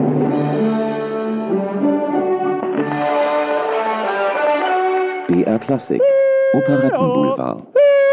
BR Klassik, Operettenboulevard.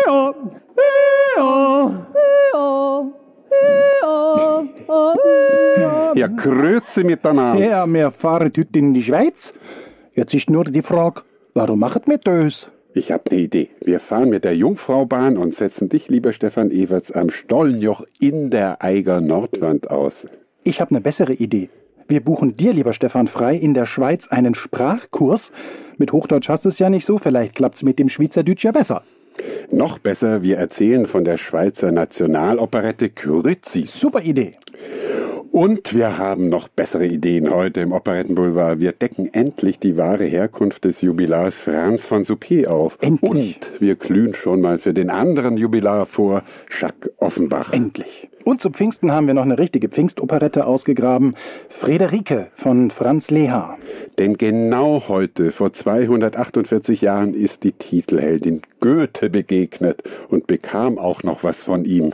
Ja, grüezi miteinander. Ja, wir fahren heute in die Schweiz. Jetzt ist nur die Frage, warum machen wir das? Ich hab ne Idee. Wir fahren mit der Jungfraubahn und setzen dich, lieber Stefan Everts, am Stollenjoch in der Eiger Nordwand aus. Ich habe eine bessere Idee. Wir buchen dir, lieber Stefan, frei in der Schweiz einen Sprachkurs. Mit Hochdeutsch hast du es ja nicht so, vielleicht klappt's mit dem Schweizerdeutsch ja besser. Noch besser, wir erzählen von der Schweizer Nationaloperette Grützi. Super Idee. Und wir haben noch bessere Ideen heute im Operettenboulevard. Wir decken endlich die wahre Herkunft des Jubilars Franz von Suppé auf. Endlich. Und wir glühen schon mal für den anderen Jubilar vor, Jacques Offenbach. Endlich. Und zu Pfingsten haben wir noch eine richtige Pfingstoperette ausgegraben. Friederike von Franz Lehár. Denn genau heute, vor 248 Jahren, ist die Titelheldin Goethe begegnet und bekam auch noch was von ihm.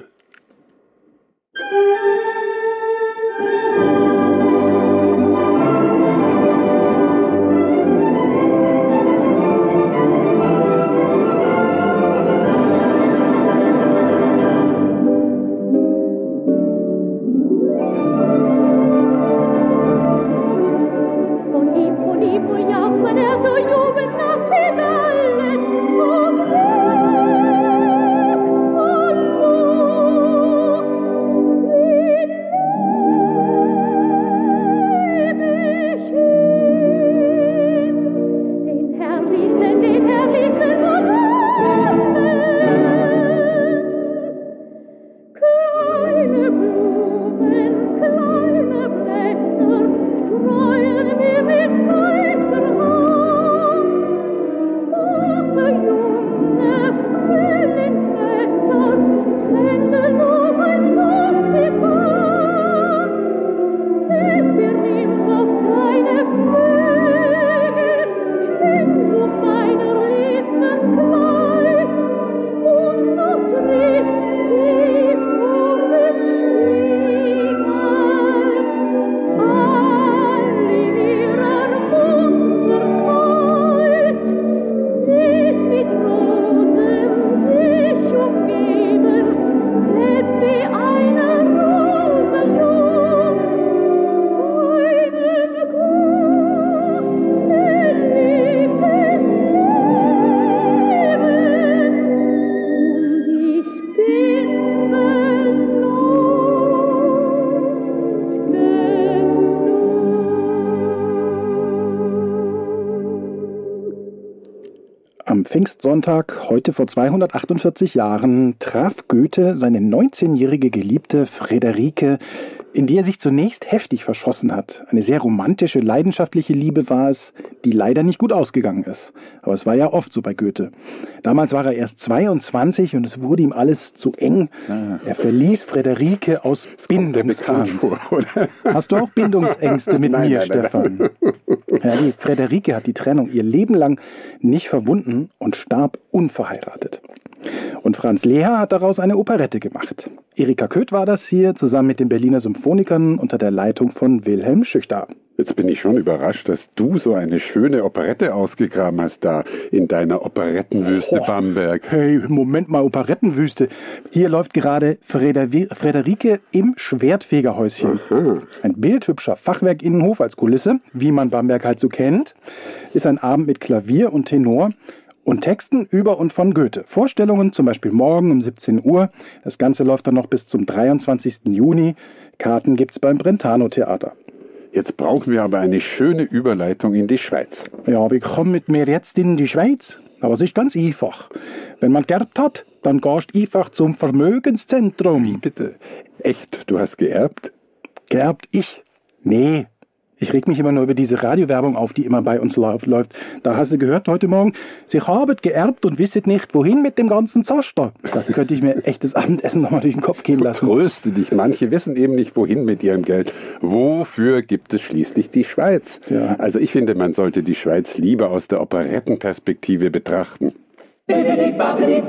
Am Pfingstsonntag, heute vor 248 Jahren, traf Goethe seine 19-jährige Geliebte Friederike, in die er sich zunächst heftig verschossen hat. Eine sehr romantische, leidenschaftliche Liebe war es, die leider nicht gut ausgegangen ist. Aber es war ja oft so bei Goethe. Damals war er erst 22 und es wurde ihm alles zu eng. Er verließ Friederike aus Bindungsangst. Hast du auch Bindungsängste mit mir, nein, Stefan? Ja, die Friederike hat die Trennung ihr Leben lang nicht verwunden und starb unverheiratet. Und Franz Lehár hat daraus eine Operette gemacht. Erika Köth war das hier, zusammen mit den Berliner Symphonikern unter der Leitung von Wilhelm Schüchter. Jetzt bin ich schon überrascht, dass du so eine schöne Operette ausgegraben hast da in deiner Operettenwüste Bamberg. Hey, Moment mal, Operettenwüste. Hier läuft gerade Friederike im Schwertfegerhäuschen. Aha. Ein bildhübscher Fachwerkinnenhof als Kulisse, wie man Bamberg halt so kennt. Ist ein Abend mit Klavier und Tenor und Texten über und von Goethe. Vorstellungen zum Beispiel morgen um 17 Uhr. Das Ganze läuft dann noch bis zum 23. Juni. Karten gibt's beim Brentano Theater. Jetzt brauchen wir aber eine schöne Überleitung in die Schweiz. Ja, wir kommen mit mir jetzt in die Schweiz. Aber es ist ganz einfach. Wenn man geerbt hat, dann gehst du einfach zum Vermögenszentrum. Wie bitte? Echt? Du hast geerbt? Geerbt? Ich? Nee. Ich reg mich immer nur über diese Radiowerbung auf, die immer bei uns läuft. Da hast du gehört heute Morgen, Sie haben geerbt und wisset nicht, wohin mit dem ganzen Zaster. Da könnte ich mir echt das Abendessen nochmal durch den Kopf gehen lassen. Tröste dich, manche wissen eben nicht, wohin mit ihrem Geld. Wofür gibt es schließlich die Schweiz? Ja. Also ich finde, man sollte die Schweiz lieber aus der Operettenperspektive betrachten.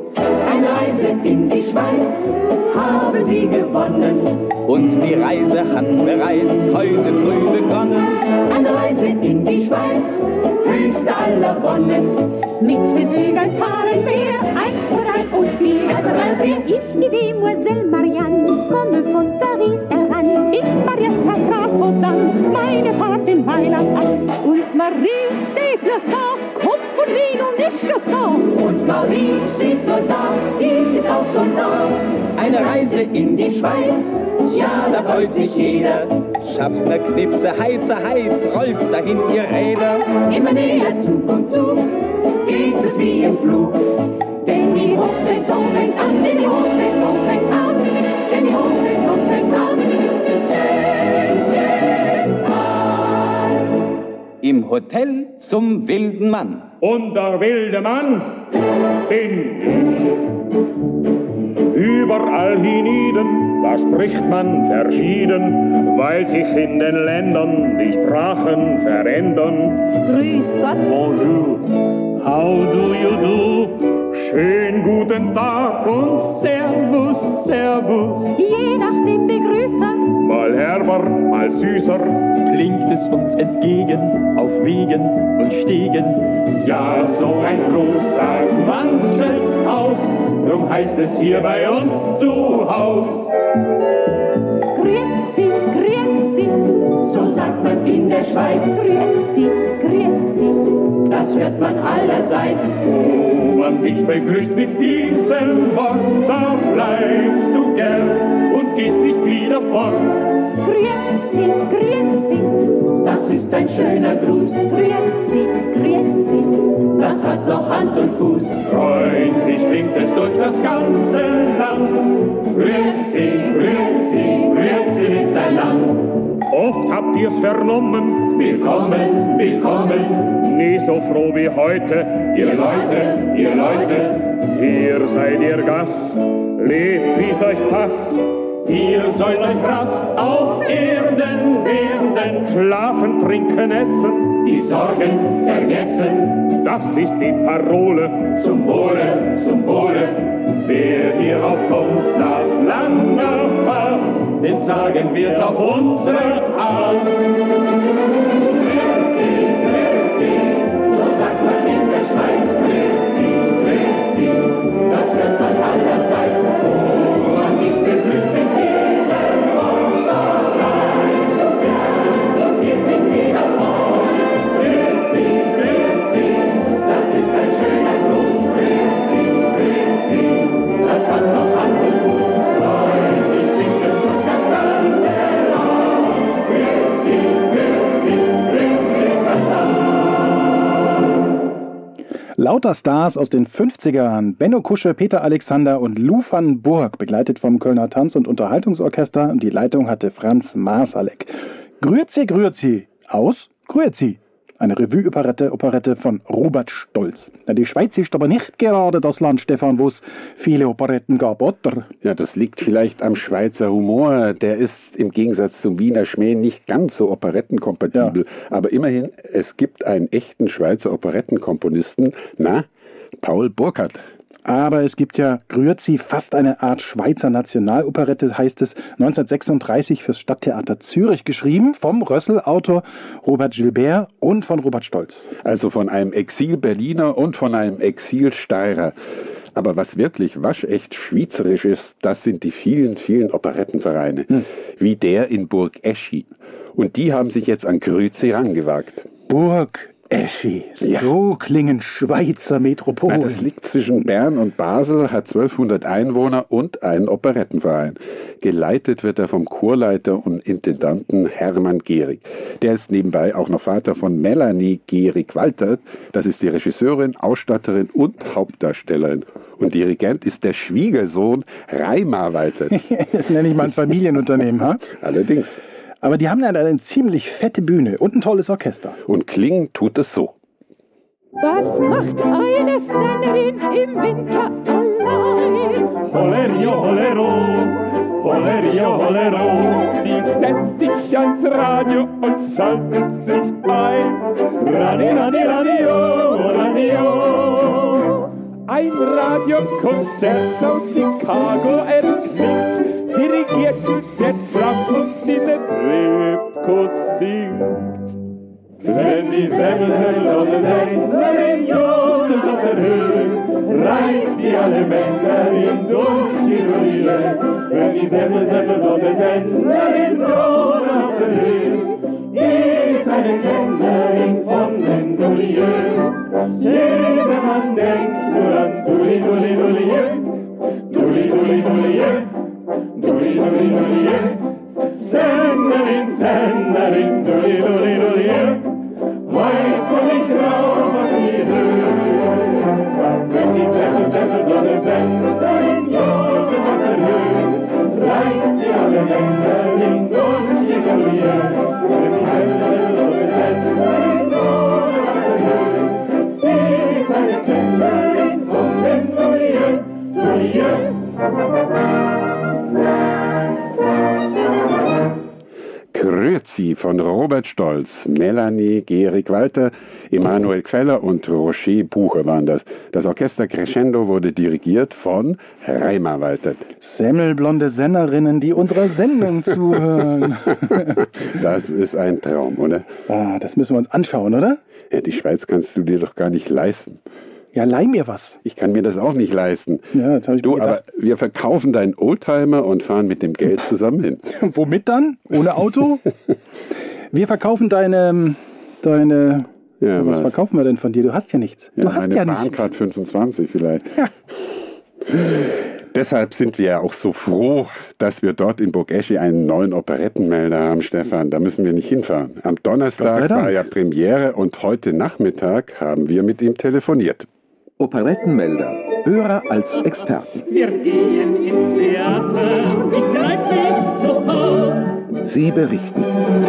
Eine Reise in die Schweiz haben sie gewonnen. Und die Reise hat bereits heute früh begonnen. Eine Reise in die Schweiz, höchste aller Wonnen. Mitgezögert fahren wir 1, 2, 3 und 4. Also mal Ich, die Demoiselle Marianne, komme von Paris heran. Ich, Marietta Graz und dann meine Fahrt in Mailand an. Und Marie steht noch da, kommt von Wien und ist schon da. Und Marie steht nur da, die ist auch schon da. Eine Reise in die Schweiz, ja, da freut sich jeder. Schaffner, Knipse, Heizer, Heiz, rollt dahin ihr Räder. Immer näher Zug um Zug, geht es wie im Flug. Denn die Hochsaison fängt an, denn die Hochsaison fängt an, denn die Hochsaison fängt an. Fängt jetzt an. Im Hotel zum wilden Mann. Und der wilde Mann bin ich. Überall hienieden, da spricht man verschieden, weil sich in den Ländern die Sprachen verändern. Grüß Gott. Bonjour, how do you do? Schönen guten Tag und Servus, Servus. Je nach dem Begrüßer, Mal herber, mal süßer, klingt es uns entgegen, auf Wegen und Stegen. ja, so ein Gruß sagt manches aus, drum heißt es hier bei uns zu Haus. Grüezi, Grüezi, So sagt man in der Schweiz, Grüezi, Grüezi. das hört man allerseits. Wo man dich begrüßt mit diesem Wort, da bleibst du gern und gehst nicht wieder fort. Grüezi, Grüezi, Das ist ein schöner Gruß, Grüezi, Grüezi. das hat noch Hand und Fuß. Freundlich klingt es durch das ganze Land. Grüezi, Grüezi, Grüezi miteinander. Oft habt ihr's vernommen, Willkommen, willkommen, nie so froh wie heute. ihr Leute, ihr Leute. Hier seid ihr Gast, lebt wie's euch passt. Hier soll euch Rast auf Erden werden, Schlafen, trinken, essen, die Sorgen vergessen. das ist die Parole. Zum Wohle, zum Wohle. Wer hier auch kommt nach langer Fahrt, Den sagen wir's auf unsere Art. Grüezi, Grüezi, so sagt man in der Schweiz. Grüezi, Grüezi, das hört man allerseits. Wo man dich begrüßt mit diesem Wort, da bleibst du gern und gehst nicht wieder fort. Grüezi, Grüezi, das ist ein schöner Gruß. Grüezi, Grüezi, das hat noch Hand und Fuß. Freundlich klingt es durch das ganze Land. Grüezi, Grüezi, Grüezi miteinander. Lauter Stars aus den 50ern. Benno Kusche, Peter Alexander und Lou van Burg, begleitet vom Kölner Tanz- und Unterhaltungsorchester. Und die Leitung hatte Franz Marsalek. Grüezi, Grüezi aus Grüezi. Eine Revue-Operette von Robert Stolz. Ja, die Schweiz ist aber nicht gerade das Land, Stefan, wo es viele Operetten gab, oder? Ja, das liegt vielleicht am Schweizer Humor. Der ist im Gegensatz zum Wiener Schmäh nicht ganz so operettenkompatibel. Ja. Aber immerhin, es gibt einen echten Schweizer Operettenkomponisten. Na, Paul Burkhardt. Aber es gibt ja Grüezi, fast eine Art Schweizer Nationaloperette, heißt es, 1936 fürs Stadttheater Zürich geschrieben, vom Rössel-Autor Robert Gilbert und von Robert Stolz. Also von einem Exil-Berliner und von einem Exil-Steirer. Aber was wirklich waschecht schweizerisch ist, das sind die vielen, vielen Operettenvereine, wie der in Burg Eschi. Und die haben sich jetzt an Grüezi rangewagt. Burg Eschi, so klingen Schweizer Metropolen. Na, das liegt zwischen Bern und Basel, hat 1200 Einwohner und einen Operettenverein. Geleitet wird er vom Chorleiter und Intendanten Hermann Gehrig. Der ist nebenbei auch noch Vater von Melanie Gehrig-Walter. Das ist die Regisseurin, Ausstatterin und Hauptdarstellerin. Und Dirigent ist der Schwiegersohn Reimar Walter. Das nenne ich mal ein Familienunternehmen, ha? Allerdings. Aber die haben ja eine ziemlich fette Bühne und ein tolles Orchester. Und klingen tut es so. Was macht eine Sängerin im Winter allein? Holerio, holero, holerio, holero. Sie setzt sich ans Radio und schaltet sich ein. Radio, Radio, Radio, Radio. Ein Radiokonzert aus Chicago erklingt, dirigiert der Trump und die Trebko singt. Wenn die Semmel und Sängerin jodelt auf der Höhe, reißt sie alle Männerin durch die Ruhe. Wenn die Semmel und Sängerin jodelt auf der Höhe, die ist eine Kellnerin von den Dullieux. Jedermann denkt nur ans Dulli, Dulli, Dullieux. Dulli, Dulli, Dullieux. Dulli, Dulli, Dullieux. Sängerin, Sängerin, Dulli, Dulli, Dullieux. Heute komm ich rauf auf die Höhe. Wenn die Semmel, Sängerin jodelt auf der Höhe, reißt sie alle Männerling durch die Dullieux. Wenn die Semmel, Sängerin jodelt auf der Höhe, die ist eine Kellnerin von den Dullieux, Dullieux. Grüezi von Robert Stolz, Melanie Gehrig-Walter, Emanuel Queller und Roger Bucher waren das. Das Orchester Crescendo wurde dirigiert von Reimer Walter. Semmelblonde Sennerinnen, die unserer Sendung zuhören. Das ist ein Traum, oder? Ah, das müssen wir uns anschauen, oder? Ja, die Schweiz kannst du dir doch gar nicht leisten. Ja, leih mir was. Ich kann mir das auch nicht leisten. Ja, das hab ich mir gedacht. Aber wir verkaufen deinen Oldtimer und fahren mit dem Geld zusammen hin. Womit dann? Ohne Auto? Wir verkaufen deine ja, was verkaufen wir denn von dir? Du hast ja nichts. Ja, du hast eine ja nichts. Bahncard 25 vielleicht. Ja. Deshalb sind wir ja auch so froh, dass wir dort in Burg Eschi einen neuen Operettenmelder haben, Stefan. Da müssen wir nicht hinfahren. Am Donnerstag war ja Premiere und heute Nachmittag haben wir mit ihm telefoniert. Operettenmelder. Hörer als Experten. Wir gehen ins Theater, ich bleib nicht zu Haus. Sie berichten.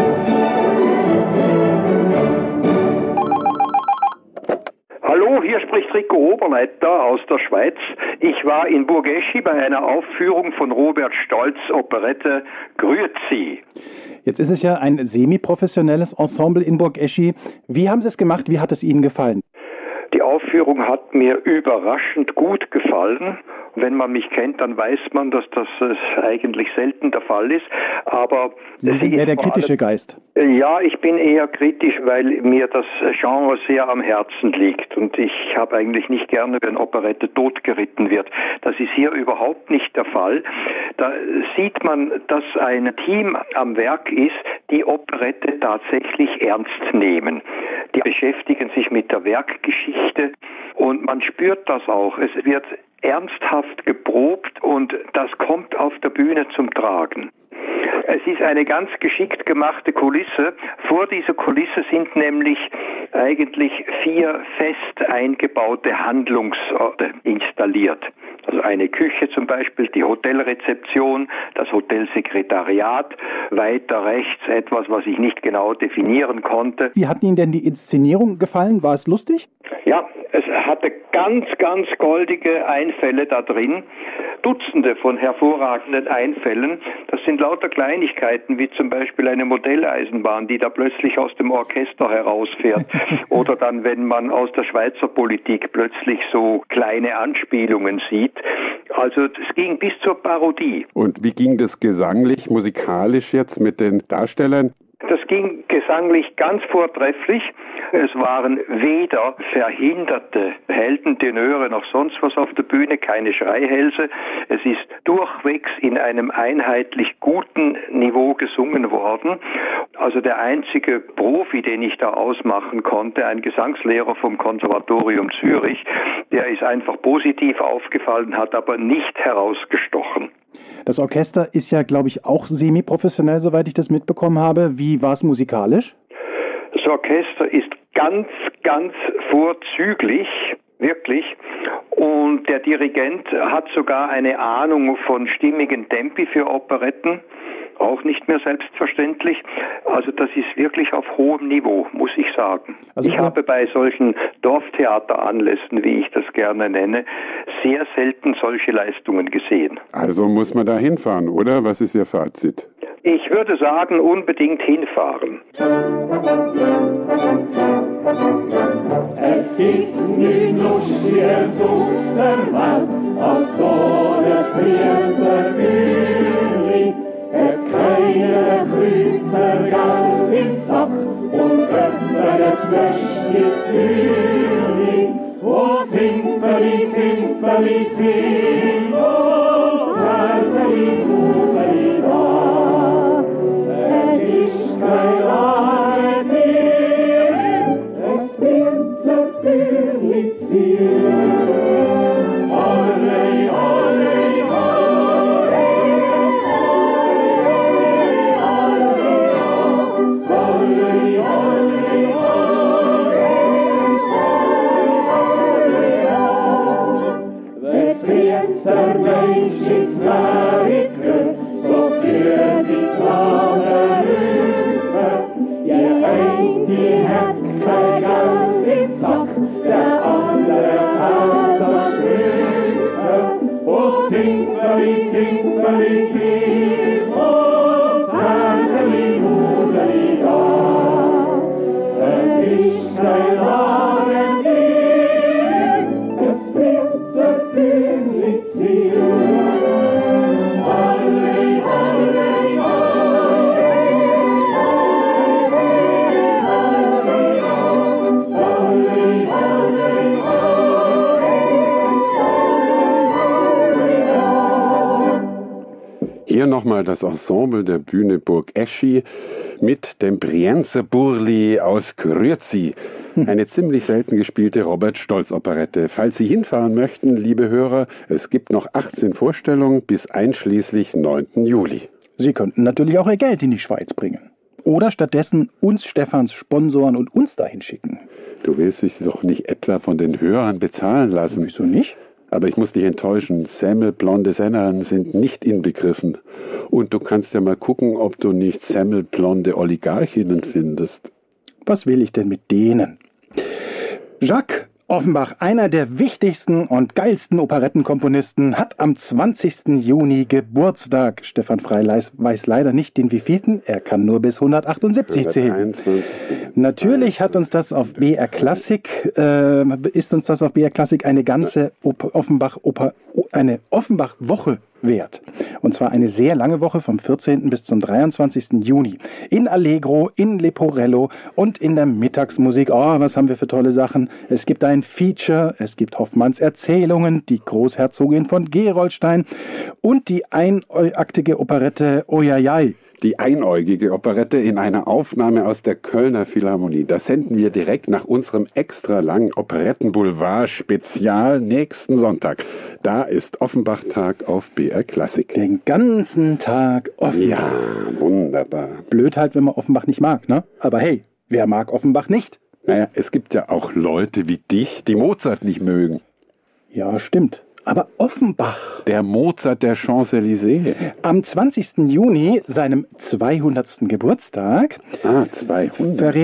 Hallo, hier spricht Rico Oberleiter aus der Schweiz. Ich war in Burg Eschi bei einer Aufführung von Robert Stolz Operette Grüezi. Jetzt ist es ja ein semi-professionelles Ensemble in Burg Eschi. Wie haben Sie es gemacht? Wie hat es Ihnen gefallen? Die Aufführung hat mir überraschend gut gefallen. Wenn man mich kennt, dann weiß man, dass das eigentlich selten der Fall ist. Aber Sie sind eher der kritische Geist. Ja, ich bin eher kritisch, weil mir das Genre sehr am Herzen liegt. Und ich habe eigentlich nicht gerne, wenn Operette totgeritten wird. Das ist hier überhaupt nicht der Fall. Da sieht man, dass ein Team am Werk ist, die Operette tatsächlich ernst nehmen. Die beschäftigen sich mit der Werkgeschichte und man spürt das auch. Es wird ernsthaft geprobt und das kommt auf der Bühne zum Tragen. Es ist eine ganz geschickt gemachte Kulisse. Vor dieser Kulisse sind nämlich eigentlich 4 fest eingebaute Handlungsorte installiert. Also eine Küche zum Beispiel, die Hotelrezeption, das Hotelsekretariat, weiter rechts etwas, was ich nicht genau definieren konnte. Wie hat Ihnen denn die Inszenierung gefallen? War es lustig? Ja, es hatte ganz, ganz goldige Einfälle da drin. Dutzende von hervorragenden Einfällen. Das sind lauter Kleinigkeiten, wie zum Beispiel eine Modelleisenbahn, die da plötzlich aus dem Orchester herausfährt. Oder dann, wenn man aus der Schweizer Politik plötzlich so kleine Anspielungen sieht. Also es ging bis zur Parodie. Und wie ging das gesanglich, musikalisch jetzt mit den Darstellern? Das ging gesanglich ganz vortrefflich. Es waren weder verhinderte Heldentenöre noch sonst was auf der Bühne, keine Schreihälse. Es ist durchwegs in einem einheitlich guten Niveau gesungen worden. Also der einzige Profi, den ich da ausmachen konnte, ein Gesangslehrer vom Konservatorium Zürich, der ist einfach positiv aufgefallen, hat aber nicht herausgestochen. Das Orchester ist ja, glaube ich, auch semi-professionell, soweit ich das mitbekommen habe. Wie war es musikalisch? Das Orchester ist ganz, ganz vorzüglich, wirklich. Und der Dirigent hat sogar eine Ahnung von stimmigen Tempi für Operetten. Auch nicht mehr selbstverständlich. Also das ist wirklich auf hohem Niveau, muss ich sagen. Also ich habe bei solchen Dorftheateranlässen, wie ich das gerne nenne, sehr selten solche Leistungen gesehen. Also muss man da hinfahren, oder? Was ist Ihr Fazit? Ich würde sagen, unbedingt hinfahren. Es gibt nicht lustiger Sucht der Welt, als so des Brienzer Bühli. Et keiner Kreuzer Geld im Sack und öppe des Wäschlichs Hüli. O Simpeli, Simpeli, Sim, o Verseli, Museli da. Es ist kein Aretier, es Brienzer Bühli ziel. Olei, olei, olei. Brienzer Menschis Meritke, so für sie Klase Hüpfe. Die ein, die hat kein Geld im Sack, der andere Faser Schlüpfe. O Simpeli, Simpeli, Sim, o Faseli, Museli da. Es ist kein Aretier, es Brienzer Bühli ziel. Olei, olei, olei, olei, olei, Hier nochmal das Ensemble der Bühne Burg Eschi mit dem Brienzer Burli aus Grüezi. Eine ziemlich selten gespielte Robert-Stolz-Operette. Falls Sie hinfahren möchten, liebe Hörer, es gibt noch 18 Vorstellungen bis einschließlich 9. Juli. Sie könnten natürlich auch Ihr Geld in die Schweiz bringen. Oder stattdessen uns Stefans sponsoren und uns dahin schicken. Du willst dich doch nicht etwa von den Hörern bezahlen lassen. Wieso nicht? Aber ich muss dich enttäuschen, semmelblonde Sängerinnen sind nicht inbegriffen. Und du kannst ja mal gucken, ob du nicht semmelblonde Oligarchinnen findest. Was will ich denn mit denen? Jacques Offenbach, einer der wichtigsten und geilsten Operettenkomponisten, hat am 20. Juni Geburtstag. Stefan Freileis weiß leider nicht den wievielten, er kann nur bis 178 zählen. 121. Natürlich hat uns das auf BR Classic, ist uns das auf BR Classic eine ganze eine Offenbach-Woche wert. Und zwar eine sehr lange Woche vom 14. bis zum 23. Juni. In Allegro, in Leporello und in der Mittagsmusik. Oh, was haben wir für tolle Sachen. Es gibt ein Feature, es gibt Hoffmanns Erzählungen, die Großherzogin von Gerolstein und die einaktige Operette Ojajai. Die einäugige Operette in einer Aufnahme aus der Kölner Philharmonie. Das senden wir direkt nach unserem extra langen Operettenboulevard-Spezial nächsten Sonntag. Da ist Offenbach-Tag auf BR Classic. Den ganzen Tag Offenbach. Ja, wunderbar. Blöd halt, wenn man Offenbach nicht mag, ne? Aber hey, wer mag Offenbach nicht? Naja, es gibt ja auch Leute wie dich, die Mozart nicht mögen. Ja, stimmt. Aber Offenbach. Der Mozart der Champs-Élysées. Am 20. Juni, seinem 200. Geburtstag, 200.